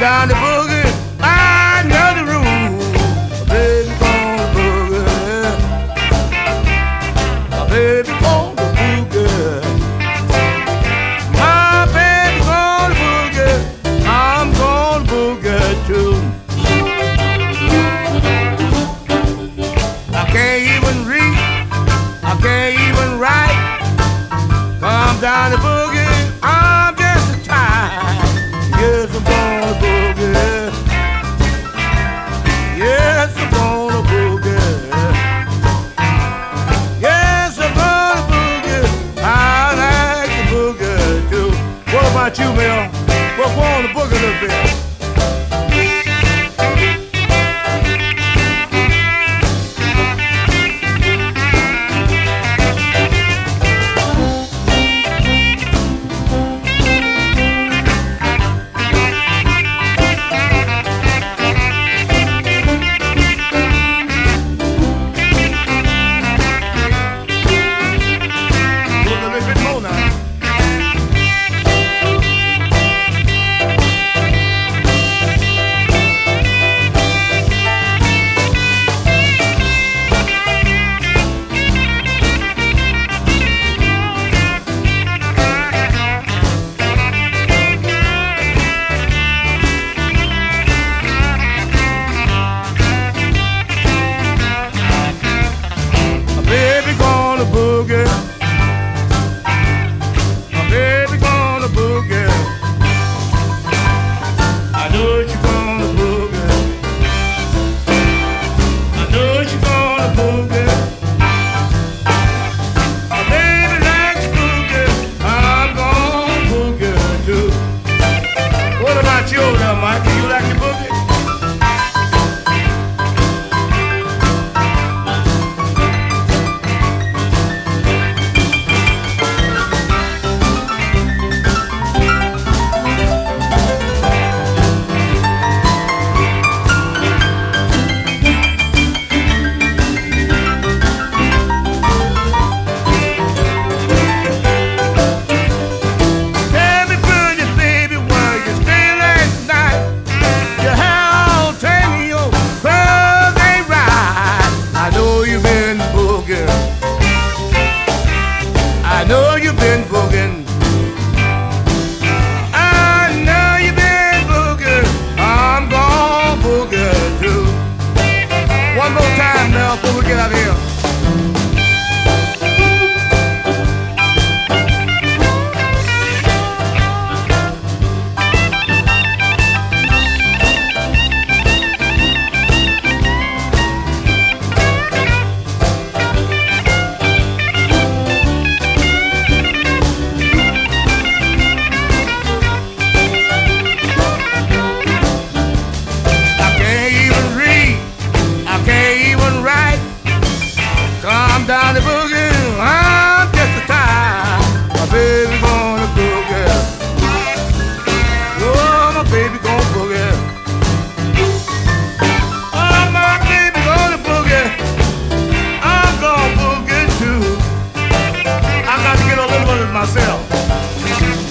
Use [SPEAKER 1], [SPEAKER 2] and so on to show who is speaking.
[SPEAKER 1] down the boogie. I know the rules. My baby gonna boogie. My baby gonna boogie. My baby gonna boogie. I'm gonna boogie too. I can't even read. I can't even write. Come down the boogie. I'm just a time. Yes, I'm gonna boogie. Yes, I'm gonna boogie. Yes, I'm gonna boogie. I like the boogie too. What about you, Mel? We're going to boogie a little bit. I know you've been booging. I know you've been booging. I'm gonna boogie too. One more time now before we get out of here. Come down the boogie, I'm just a time. My baby gonna boogie. Oh, my baby gonna boogie. Oh, my baby gonna boogie. I'm gonna boogie too. I got to get a little bit of it myself.